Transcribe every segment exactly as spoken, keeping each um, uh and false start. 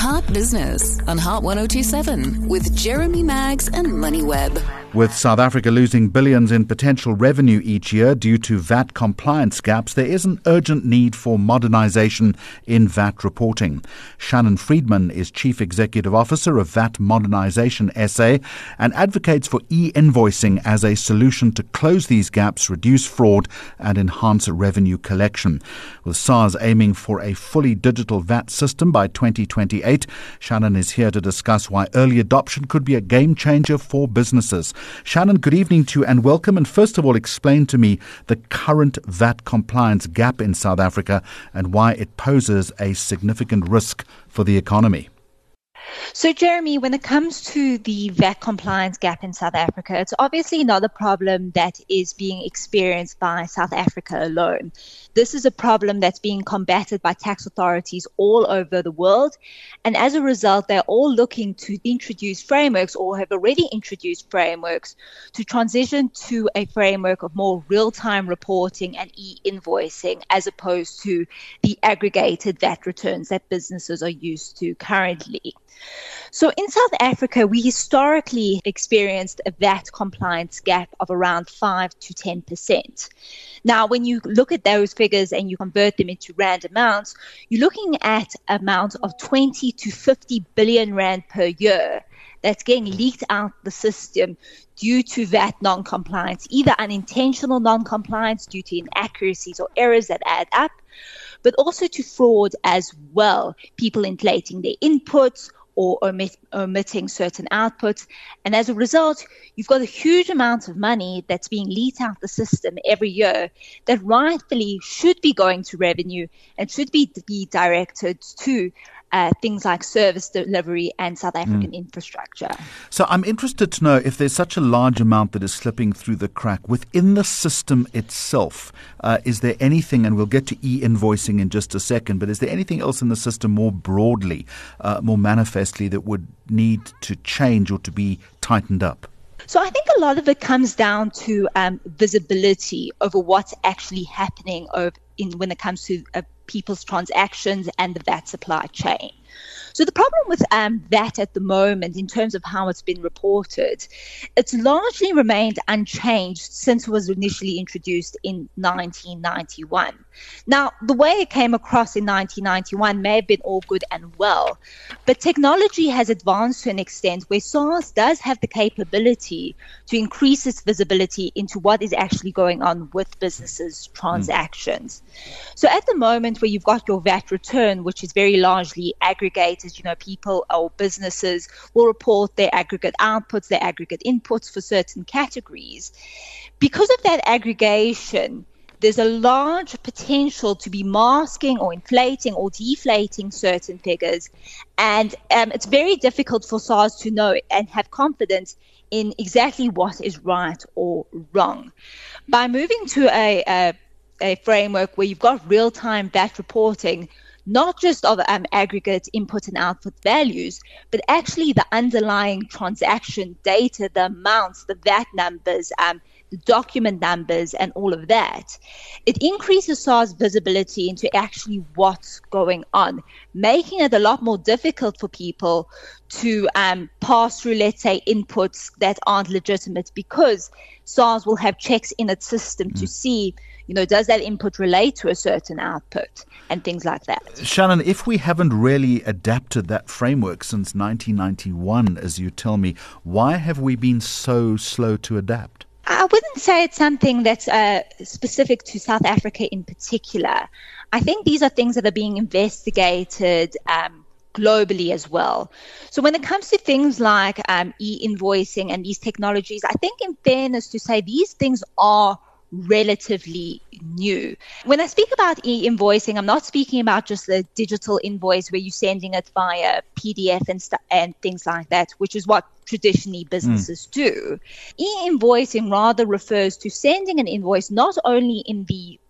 Heart Business on Heart one oh two seven with Jeremy Maggs and MoneyWeb. With South Africa losing billions in potential revenue each year due to V A T compliance gaps, there is an urgent need for modernization in V A T reporting. Shannon Friedman is Chief Executive Officer of V A T Modernization S A and advocates for e-invoicing as a solution to close these gaps, reduce fraud and enhance revenue collection. With SARS aiming for a fully digital V A T system by twenty twenty-eight, Shannon is here to discuss why early adoption could be a game changer for businesses. Shannon, good evening to you and welcome. And first of all, explain to me the current V A T compliance gap in South Africa and why it poses a significant risk for the economy. So, Jeremy, when it comes to the V A T compliance gap in South Africa, it's obviously not a problem that is being experienced by South Africa alone. This is a problem that's being combated by tax authorities all over the world. And as a result, they're all looking to introduce frameworks or have already introduced frameworks to transition to a framework of more real-time reporting and e-invoicing as opposed to the aggregated V A T returns that businesses are used to currently. So in South Africa, we historically experienced a V A T compliance gap of around five to ten percent. Now, when you look at those figures and you convert them into rand amounts, you're looking at amounts of twenty to fifty billion rand per year that's getting leaked out the system due to V A T non-compliance, either unintentional non-compliance due to inaccuracies or errors that add up, but also to fraud as well, people inflating their inputs or omit, omitting certain outputs. And as a result, you've got a huge amount of money that's being leaked out the system every year that rightfully should be going to revenue and should be, be directed to Uh, things like service delivery and South African mm. infrastructure. So I'm interested to know if there's such a large amount that is slipping through the crack within the system itself. Uh, is there anything, and we'll get to e-invoicing in just a second, but is there anything else in the system more broadly, uh, more manifestly that would need to change or to be tightened up? So I think a lot of it comes down to um, visibility over what's actually happening over in when it comes to uh, people's transactions and the V A T supply chain. So the problem with um, V A T at the moment, in terms of how it's been reported, it's largely remained unchanged since it was initially introduced in nineteen ninety-one. Now, the way it came across in nineteen ninety-one may have been all good and well, but technology has advanced to an extent where SARS does have the capability to increase its visibility into what is actually going on with businesses' transactions. Mm. So at the moment where you've got your V A T return, which is very largely aggregated, you know, people or businesses will report their aggregate outputs, their aggregate inputs for certain categories. Because of that aggregation, there's a large potential to be masking or inflating or deflating certain figures. And um, it's very difficult for SARS to know and have confidence in exactly what is right or wrong. By moving to a, a, a framework where you've got real-time V A T reporting, not just of um, aggregate input and output values, but actually the underlying transaction data, the amounts, the V A T numbers, um, the document numbers, and all of that. It increases SARS visibility into actually what's going on, making it a lot more difficult for people to um, pass through, let's say, inputs that aren't legitimate, because SARS will have checks in its system mm. to see, you know, does that input relate to a certain output and things like that. Shannon, if we haven't really adapted that framework since nineteen ninety-one, as you tell me, why have we been so slow to adapt? I wouldn't say it's something that's uh, specific to South Africa in particular. I think these are things that are being investigated um, globally as well. So when it comes to things like um, e-invoicing and these technologies, I think in fairness to say these things are relatively new. When I speak about e-invoicing, I'm not speaking about just the digital invoice where you're sending it via P D F and, st- and things like that, which is what traditionally businesses mm. do. E-invoicing rather refers to sending an invoice not only in the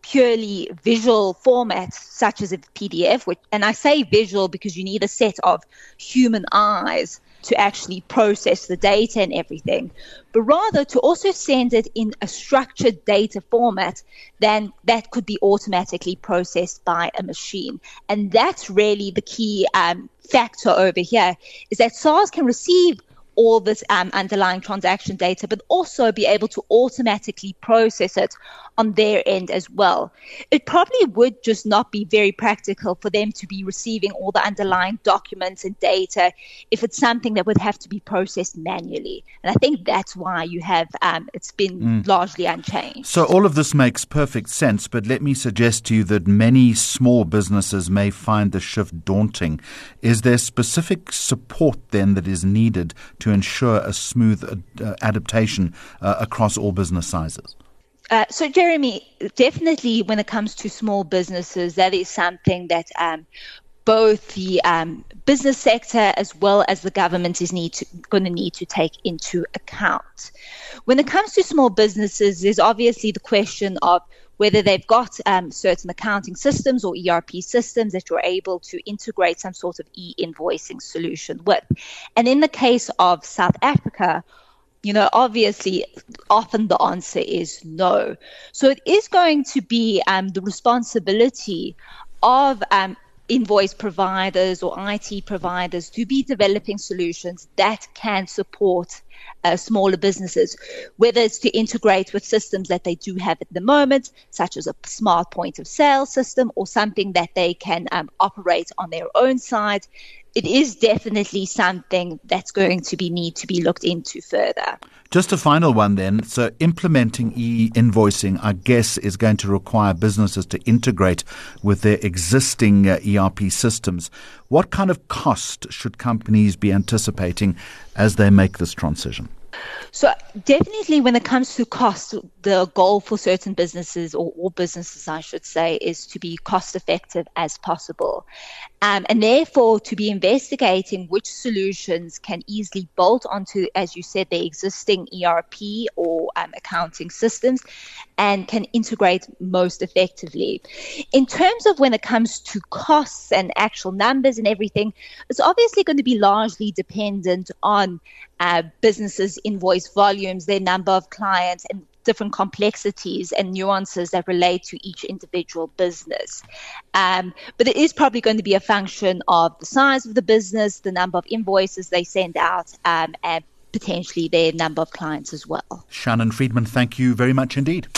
purely visual format, such as a P D F, which, and I say visual because you need a set of human eyes to actually process the data and everything, but rather to also send it in a structured data format, then that could be automatically processed by a machine. And that's really the key um, factor over here, is that SARS can receive all this um, underlying transaction data, but also be able to automatically process it on their end as well. It probably would just not be very practical for them to be receiving all the underlying documents and data if it's something that would have to be processed manually. And I think that's why you have, um, it's been mm. largely unchanged. So all of this makes perfect sense, but let me suggest to you that many small businesses may find the shift daunting. Is there specific support then that is needed to ensure a smooth uh, adaptation uh, across all business sizes? Uh, so, Jeremy, definitely when it comes to small businesses, that is something that um, both the um, business sector as well as the government is need to, going to need to take into account. When it comes to small businesses, there's obviously the question of whether they've got um, certain accounting systems or E R P systems that you're able to integrate some sort of e-invoicing solution with. And in the case of South Africa, you know, obviously, often the answer is no. So it is going to be um, the responsibility of um, invoice providers or I T providers to be developing solutions that can support uh, smaller businesses, whether it's to integrate with systems that they do have at the moment, such as a smart point of sale system or something that they can um, operate on their own side. It is definitely something that's going to be need to be looked into further. Just a final one then. So implementing e-invoicing, I guess, is going to require businesses to integrate with their existing uh, E R P systems. What kind of cost should companies be anticipating as they make this transition? So definitely when it comes to cost, the goal for certain businesses, or all businesses, I should say, is to be cost effective as possible. Um, and therefore to be investigating which solutions can easily bolt onto, as you said, the existing E R P or um, accounting systems and can integrate most effectively. In terms of when it comes to costs and actual numbers and everything, it's obviously going to be largely dependent on uh, businesses' invoice volumes, their number of clients, and different complexities and nuances that relate to each individual business. Um, but it is probably going to be a function of the size of the business, the number of invoices they send out, um, and potentially their number of clients as well. Shannon Friedman, thank you very much indeed.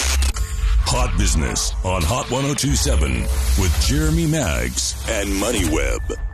Hot Business on Hot one oh two point seven with Jeremy Maggs and MoneyWeb.